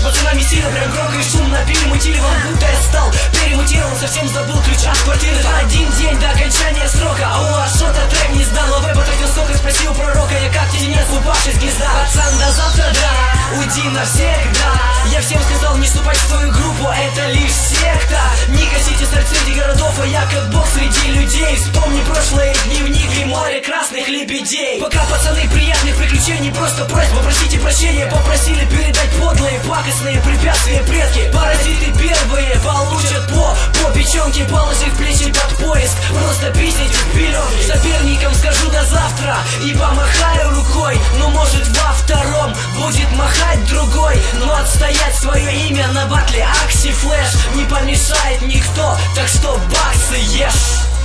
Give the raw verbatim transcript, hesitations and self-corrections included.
пацанами сильно, прям громко и шумно перемутили вам, будто я стал перемутирован, совсем забыл ключ от квартиры. Один день до окончания срока, а у вас что-то трек не сдал, а веб потратил столько, спросил пророка, я как птенец, упавший с гнезда. Пацан, до завтра, да, уйди навсегда. Я всем сказал не вступать в твою группу, это лишь секта. Не косите старт среди городов, а я как бог среди людей. Вспомни прошлое, дневник и море красных лебедей. Пока пацаны приятных приключений, просто просьба, просите прощения. Попросили передать подлые, пакостные препятствия предки. Паразиты первые получат по, по печенке, положив плечи под поиск. Просто писните вперед. Соперникам скажу до завтра и помахаю рукой. Но может во втором будет махать другой. Но отстоять свое имя на батле Акси Флэш не помешает никто, так что баксы ешь.